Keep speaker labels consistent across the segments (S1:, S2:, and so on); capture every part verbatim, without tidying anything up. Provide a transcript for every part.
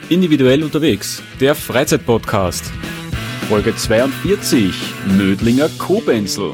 S1: Individuell unterwegs, der Freizeit-Podcast. Folge zweiundvierzig, Mödlinger Kobenzl.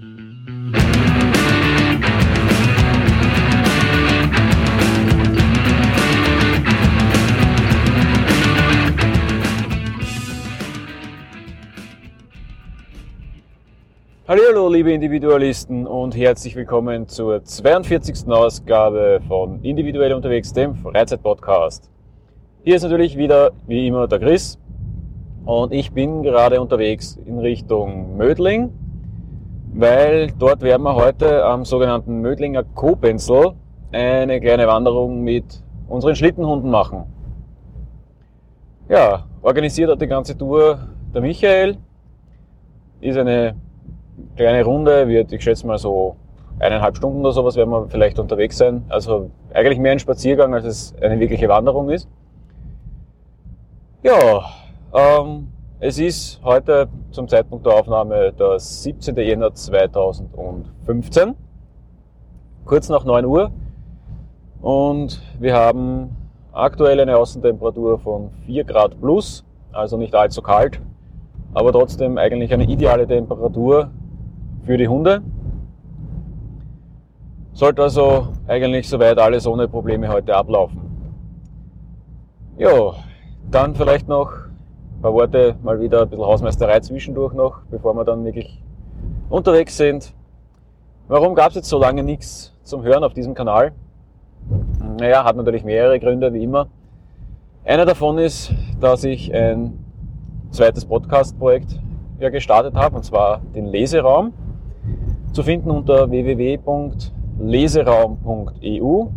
S1: Hallo liebe Individualisten und herzlich willkommen zur zweiundvierzigsten Ausgabe von Individuell unterwegs, dem Freizeit-Podcast. Hier ist natürlich wieder, wie immer, der Chris und ich bin gerade unterwegs in Richtung Mödling, weil dort werden wir heute am sogenannten Mödlinger Kobenzl eine kleine Wanderung mit unseren Schlittenhunden machen. Ja, organisiert hat die ganze Tour der Michael, ist eine kleine Runde, wird, ich schätze mal so eineinhalb Stunden oder sowas werden wir vielleicht unterwegs sein, also eigentlich mehr ein Spaziergang, als es eine wirkliche Wanderung ist. Ja, ähm, es ist heute zum Zeitpunkt der Aufnahme der siebzehnten Jänner zweitausendfünfzehn, kurz nach neun Uhr, und wir haben aktuell eine Außentemperatur von vier Grad plus, also nicht allzu kalt, aber trotzdem eigentlich eine ideale Temperatur für die Hunde. Sollte also eigentlich soweit alles ohne Probleme heute ablaufen. Ja, dann vielleicht noch ein paar Worte, mal wieder ein bisschen Hausmeisterei zwischendurch noch, bevor wir dann wirklich unterwegs sind. Warum gab es jetzt so lange nichts zum Hören auf diesem Kanal? Naja, hat natürlich mehrere Gründe, wie immer. Einer davon ist, dass ich ein zweites Podcast-Projekt ja gestartet habe, und zwar den Leseraum, zu finden unter w w w punkt leseraum punkt e u.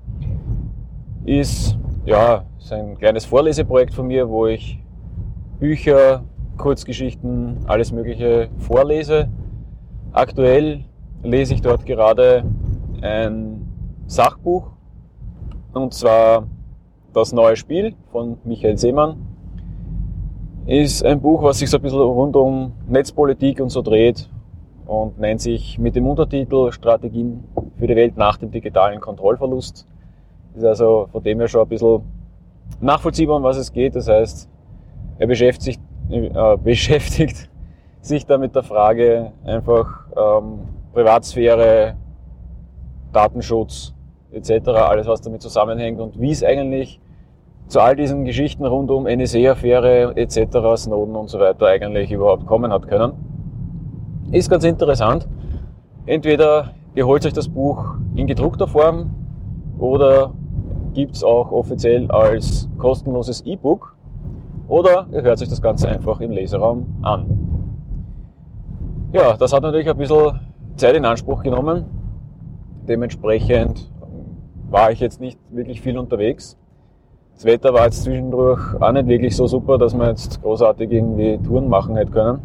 S1: Ist ja ist ein kleines Vorleseprojekt von mir, wo ich Bücher, Kurzgeschichten, alles Mögliche vorlese. Aktuell lese ich dort gerade ein Sachbuch, und zwar Das neue Spiel von Michael Seemann. Ist ein Buch, was sich so ein bisschen rund um Netzpolitik und so dreht und nennt sich mit dem Untertitel Strategien für die Welt nach dem digitalen Kontrollverlust. Ist also von dem her schon ein bisschen nachvollziehbar, um was es geht. Das heißt, er beschäftigt, äh, beschäftigt sich da mit der Frage einfach ähm, Privatsphäre, Datenschutz et cetera, alles was damit zusammenhängt und wie es eigentlich zu all diesen Geschichten rund um N S A-Affäre et cetera, Snowden und so weiter eigentlich überhaupt kommen hat können. Ist ganz interessant. Entweder ihr holt euch das Buch in gedruckter Form oder gibt es auch offiziell als kostenloses E-Book, oder ihr hört euch das Ganze einfach im Leseraum an. Ja, das hat natürlich ein bisschen Zeit in Anspruch genommen. Dementsprechend war ich jetzt nicht wirklich viel unterwegs. Das Wetter war jetzt zwischendurch auch nicht wirklich so super, dass man jetzt großartig irgendwie Touren machen hätte können.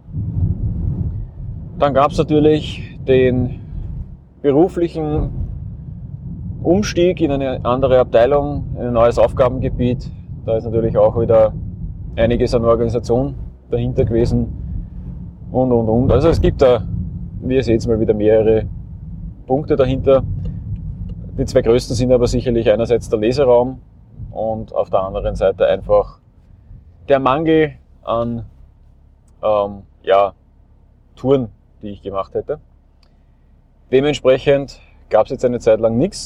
S1: Dann gab es natürlich den beruflichen Umstieg in eine andere Abteilung, in ein neues Aufgabengebiet. Da ist natürlich auch wieder einiges an Organisation dahinter gewesen und, und, und. Also es gibt da, wie ihr seht, mal wieder mehrere Punkte dahinter. Die zwei größten sind aber sicherlich einerseits der Leseraum und auf der anderen Seite einfach der Mangel an ähm, ja, Touren, die ich gemacht hätte. Dementsprechend gab es jetzt eine Zeit lang nichts.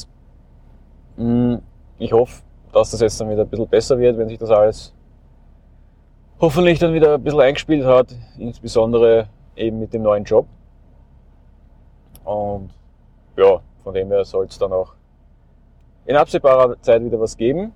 S1: Ich hoffe, dass das jetzt dann wieder ein bisschen besser wird, wenn sich das alles hoffentlich dann wieder ein bisschen eingespielt hat, insbesondere eben mit dem neuen Job. Und ja, von dem her soll es dann auch in absehbarer Zeit wieder was geben.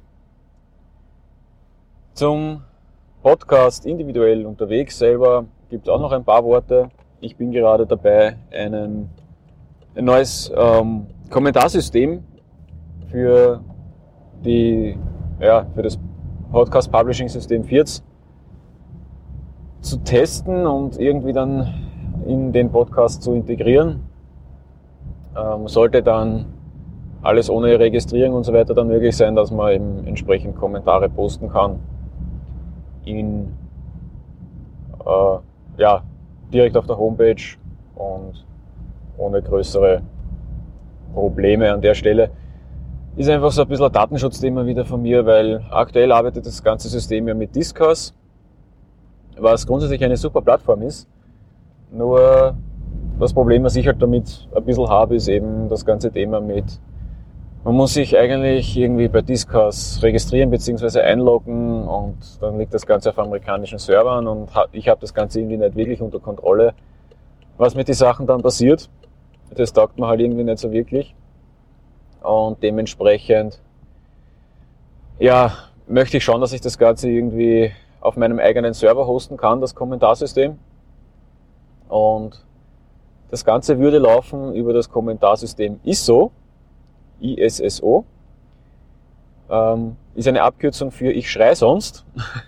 S1: Zum Podcast Individuell unterwegs selber gibt es auch noch ein paar Worte. Ich bin gerade dabei, einen, ein neues ähm, Kommentarsystem für, die, ja, für das Podcast Publishing System vierzig zu testen und irgendwie dann in den Podcast zu integrieren. Ähm, sollte dann alles ohne Registrierung und so weiter dann möglich sein, dass man eben entsprechend Kommentare posten kann in, äh, ja, direkt auf der Homepage und ohne größere Probleme an der Stelle. ist einfach so ein bisschen ein Datenschutzthema wieder von mir, weil aktuell arbeitet das ganze System ja mit Disqus, was grundsätzlich eine super Plattform ist. Nur das Problem, was ich halt damit ein bisschen habe, ist eben das ganze Thema mit, man muss sich eigentlich irgendwie bei Disqus registrieren bzw. einloggen und dann liegt das Ganze auf amerikanischen Servern und ich habe das Ganze irgendwie nicht wirklich unter Kontrolle, was mit den Sachen dann passiert. Das taugt mir halt irgendwie nicht so wirklich und dementsprechend ja, möchte ich schauen, dass ich das Ganze irgendwie auf meinem eigenen Server hosten kann, das Kommentarsystem, und das Ganze würde laufen über das Kommentarsystem I S O, I S S O, ähm, ist eine Abkürzung für Ich schrei sonst.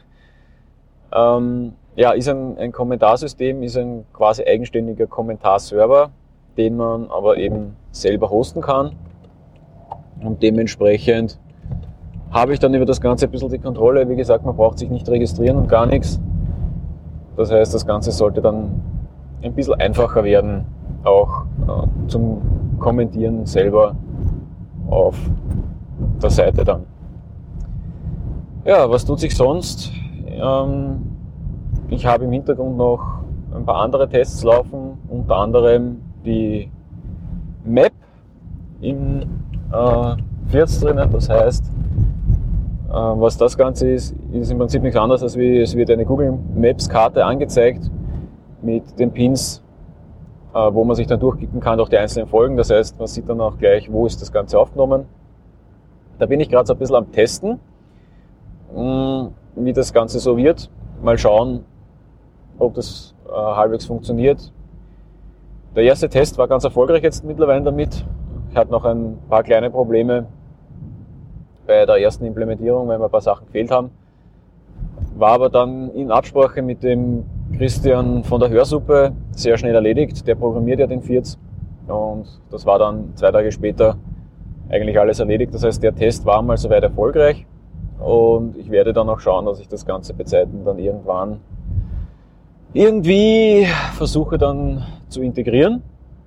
S1: ähm, ja, ist ein, ein Kommentarsystem, ist ein quasi eigenständiger Kommentarserver, den man aber eben selber hosten kann, und dementsprechend habe ich dann über das Ganze ein bisschen die Kontrolle. Wie gesagt, man braucht sich nicht registrieren und gar nichts. Das heißt, das Ganze sollte dann ein bisschen einfacher werden, auch äh, zum Kommentieren selber auf der Seite dann. Ja, was tut sich sonst? Ähm, ich habe im Hintergrund noch ein paar andere Tests laufen, unter anderem die Map im äh, Firz drinnen. Das heißt, äh, was das Ganze ist, ist im Prinzip nichts anderes, als wie es wird eine Google Maps Karte angezeigt mit den Pins, äh, wo man sich dann durchklicken kann durch die einzelnen Folgen. Das heißt, man sieht dann auch gleich, wo ist das Ganze aufgenommen. Da bin ich gerade so ein bisschen am Testen, mh, wie das Ganze so wird. Mal schauen, ob das äh, halbwegs funktioniert. Der erste Test war ganz erfolgreich jetzt mittlerweile damit. Ich hatte noch ein paar kleine Probleme bei der ersten Implementierung, weil mir ein paar Sachen gefehlt haben. War aber dann in Absprache mit dem Christian von der Hörsuppe sehr schnell erledigt. Der programmiert ja den Firz, und das war dann zwei Tage später eigentlich alles erledigt. Das heißt, der Test war mal soweit erfolgreich, und ich werde dann auch schauen, dass ich das Ganze bei Zeiten dann irgendwann irgendwie versuche dann zu integrieren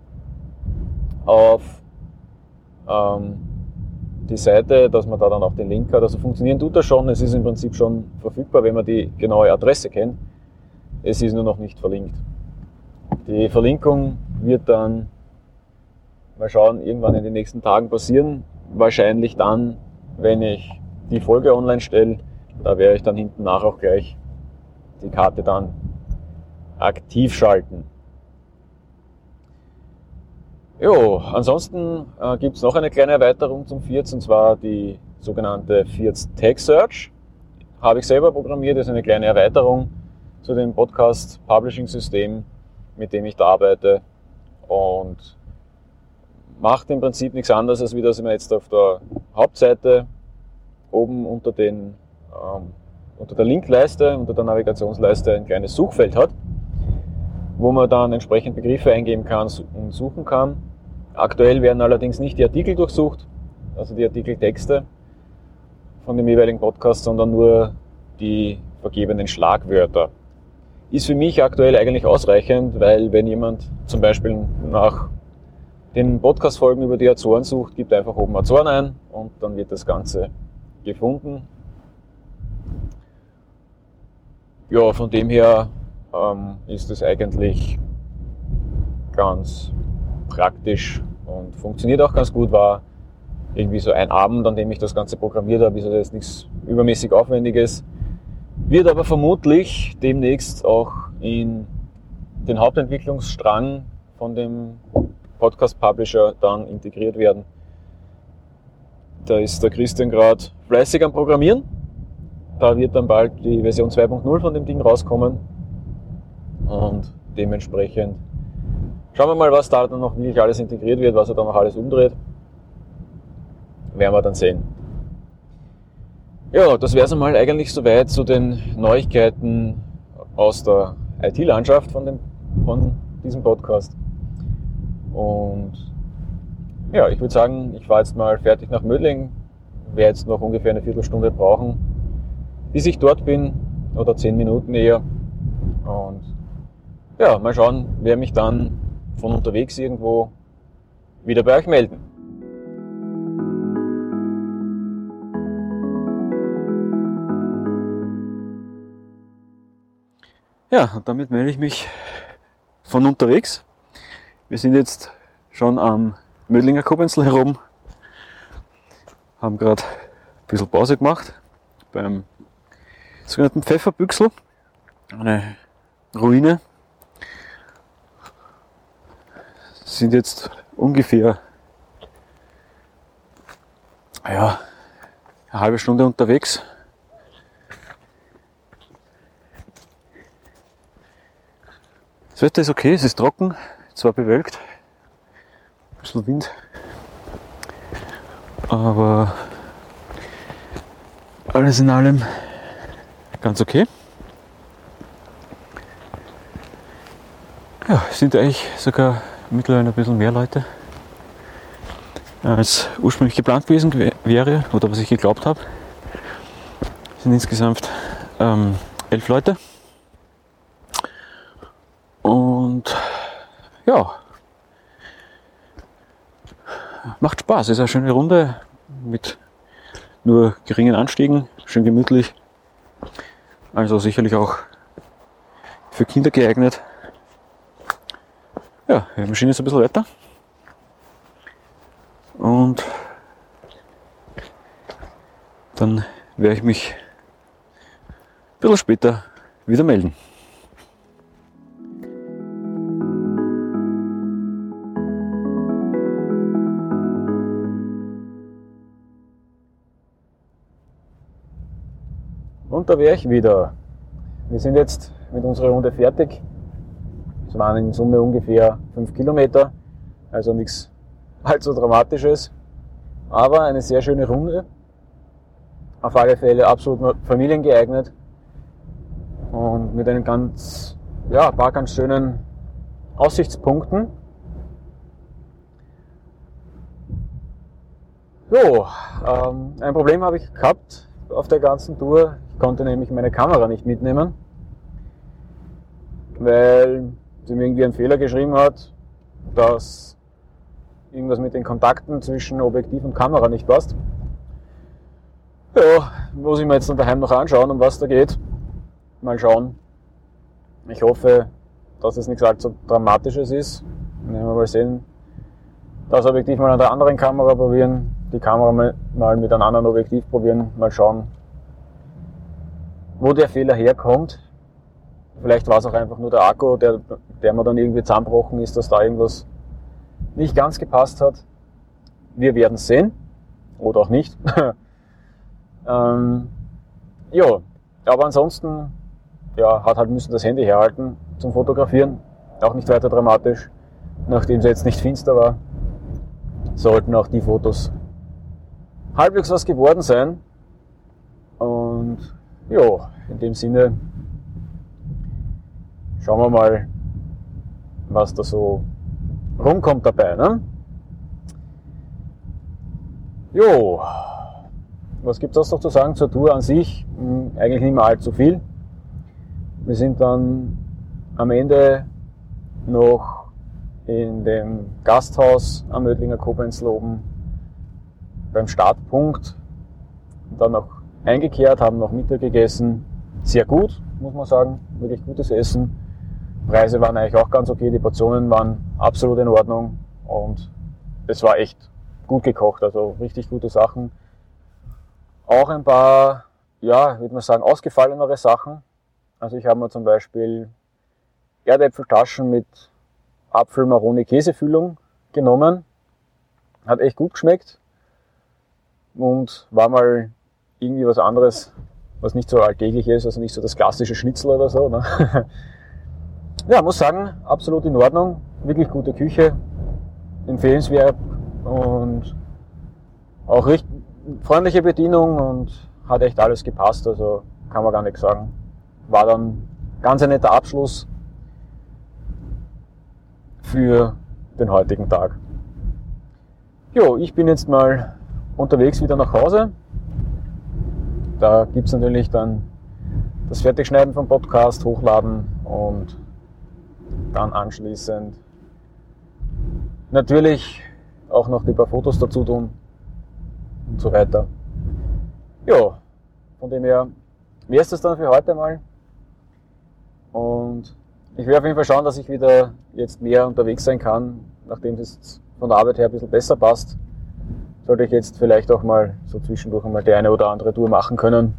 S1: auf ähm, die Seite, dass man da dann auch den Link hat. Also funktionieren tut das schon, es ist im Prinzip schon verfügbar, wenn man die genaue Adresse kennt. Es ist nur noch nicht verlinkt. Die Verlinkung wird dann, mal schauen, irgendwann in den nächsten Tagen passieren. Wahrscheinlich dann, wenn ich die Folge online stelle. Da werde ich dann hinten nach auch gleich die Karte dann aktiv schalten. Jo, ansonsten äh, gibt es noch eine kleine Erweiterung zum Firz, und zwar die sogenannte Firz Tag Search. Habe ich selber programmiert, das ist eine kleine Erweiterung zu dem Podcast Publishing System, mit dem ich da arbeite, und macht im Prinzip nichts anderes, als wie dass man jetzt auf der Hauptseite oben unter, den, ähm, unter der Linkleiste, unter der Navigationsleiste ein kleines Suchfeld hat, wo man dann entsprechend Begriffe eingeben kann und suchen kann. Aktuell werden allerdings nicht die Artikel durchsucht, also die Artikeltexte von dem jeweiligen Podcast, sondern nur die vergebenen Schlagwörter. Ist für mich aktuell eigentlich ausreichend, weil wenn jemand zum Beispiel nach den Podcast-Folgen über die Azoren sucht, gibt einfach oben Azoren ein und dann wird das Ganze gefunden. Ja, von dem her ähm, ist es eigentlich ganz praktisch und funktioniert auch ganz gut. War irgendwie so ein Abend, an dem ich das Ganze programmiert habe, ist also jetzt nichts übermäßig Aufwendiges. Wird aber vermutlich demnächst auch in den Hauptentwicklungsstrang von dem Podcast-Publisher dann integriert werden. Da ist der Christian gerade fleißig am Programmieren. Da wird dann bald die Version zwei Punkt null von dem Ding rauskommen. Und dementsprechend schauen wir mal, was da dann noch wirklich alles integriert wird, was er dann noch alles umdreht. Werden wir dann sehen. Ja, das wäre es einmal eigentlich soweit zu den Neuigkeiten aus der I T-Landschaft von, dem, von diesem Podcast. Und ja, ich würde sagen, ich fahre jetzt mal fertig nach Mödling. Werde jetzt noch ungefähr eine Viertelstunde brauchen, bis ich dort bin, oder zehn Minuten eher. Und ja, mal schauen, wer mich dann von unterwegs irgendwo wieder bei euch melden. Ja, und damit melde ich mich von unterwegs. Wir sind jetzt schon am Mödlinger Kobenzl herum, haben gerade ein bisschen Pause gemacht beim sogenannten Pfefferbüchsel, eine Ruine. Sind jetzt ungefähr ja, eine halbe Stunde unterwegs. Das Wetter ist okay, es ist trocken, zwar bewölkt, ein bisschen Wind, aber alles in allem ganz okay. Ja, es sind eigentlich sogar mittlerweile ein bisschen mehr Leute, als ursprünglich geplant gewesen wäre oder was ich geglaubt habe. Es sind insgesamt ähm, elf Leute. Und ja, macht Spaß. Es ist eine schöne Runde mit nur geringen Anstiegen, schön gemütlich. Also sicherlich auch für Kinder geeignet. Ja, wir marschieren jetzt ein bisschen weiter. Und dann werde ich mich ein bisschen später wieder melden. Und da wäre ich wieder. Wir sind jetzt mit unserer Runde fertig. Es waren in Summe ungefähr fünf Kilometer, also nichts allzu Dramatisches, aber eine sehr schöne Runde. Auf alle Fälle absolut familiengeeignet und mit einem ganz, ja, ein paar ganz schönen Aussichtspunkten. So, ähm, ein Problem habe ich gehabt auf der ganzen Tour. Ich konnte nämlich meine Kamera nicht mitnehmen, weil sie mir irgendwie einen Fehler geschrieben hat, dass irgendwas mit den Kontakten zwischen Objektiv und Kamera nicht passt. Ja, muss ich mir jetzt dann daheim noch anschauen, um was da geht. Mal schauen. Ich hoffe, dass es nichts allzu Dramatisches ist. Dann werden wir mal sehen. Das Objektiv mal an der anderen Kamera probieren, die Kamera mal mit einem anderen Objektiv probieren, mal schauen, wo der Fehler herkommt. Vielleicht war es auch einfach nur der Akku, der, der mir dann irgendwie zusammengebrochen ist, dass da irgendwas nicht ganz gepasst hat. Wir werden sehen. Oder auch nicht. ähm, ja, aber ansonsten ja, hat halt müssen das Handy herhalten zum Fotografieren. Auch nicht weiter dramatisch. Nachdem es jetzt nicht finster war, sollten auch die Fotos halbwegs was geworden sein. Und ja, in dem Sinne schauen wir mal, was da so rumkommt dabei, ne? Jo, was gibt's sonst noch zu sagen zur Tour an sich? Hm, eigentlich nicht mehr allzu viel. Wir sind dann am Ende noch in dem Gasthaus am Mödlinger Kobenzl oben beim Startpunkt dann noch eingekehrt, haben noch Mittag gegessen. Sehr gut, muss man sagen, wirklich gutes Essen. Preise waren eigentlich auch ganz okay, die Portionen waren absolut in Ordnung und es war echt gut gekocht, also richtig gute Sachen. Auch ein paar, ja, würde man sagen, ausgefallenere Sachen. Also ich habe mir zum Beispiel Erdäpfeltaschen mit Apfel-Maroni-Käsefüllung genommen. Hat echt gut geschmeckt und war mal irgendwie was anderes, was nicht so alltäglich ist, also nicht so das klassische Schnitzel oder so. Ne? Ja, muss sagen, absolut in Ordnung, wirklich gute Küche, empfehlenswert und auch recht freundliche Bedienung und hat echt alles gepasst, also kann man gar nichts sagen. War dann ganz ein netter Abschluss für den heutigen Tag. Jo, ich bin jetzt mal unterwegs wieder nach Hause. Da gibt es natürlich dann das Fertigschneiden vom Podcast, hochladen und dann anschließend natürlich auch noch die paar Fotos dazu tun und so weiter. Ja, von dem her wäre es das dann für heute mal. Und ich werde auf jeden Fall schauen, dass ich wieder jetzt mehr unterwegs sein kann, nachdem es von der Arbeit her ein bisschen besser passt. Sollte ich jetzt vielleicht auch mal so zwischendurch einmal die eine oder andere Tour machen können,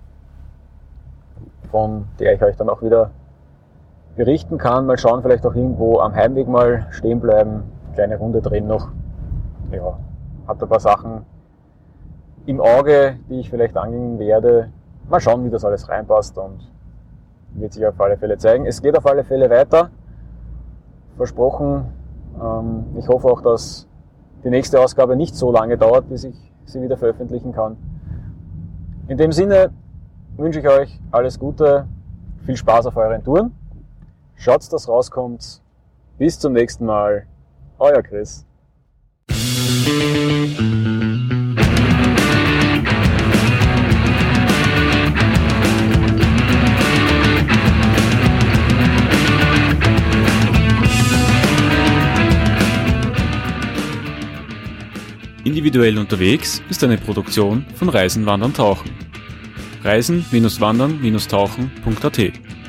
S1: von der ich euch dann auch wieder berichten kann. Mal schauen, vielleicht auch irgendwo am Heimweg mal stehen bleiben, kleine Runde drehen noch. Ja, habe ein paar Sachen im Auge, die ich vielleicht angehen werde. Mal schauen, wie das alles reinpasst und wird sich auf alle Fälle zeigen. Es geht auf alle Fälle weiter, versprochen. Ähm, ich hoffe auch, dass die nächste Ausgabe nicht so lange dauert, bis ich sie wieder veröffentlichen kann. In dem Sinne wünsche ich euch alles Gute, viel Spaß auf euren Touren. Schaut, dass rauskommt. Bis zum nächsten Mal. Euer Chris.
S2: Individuell unterwegs ist eine Produktion von Reisen, Wandern, Tauchen. reisen Wandern Tauchen punkt a t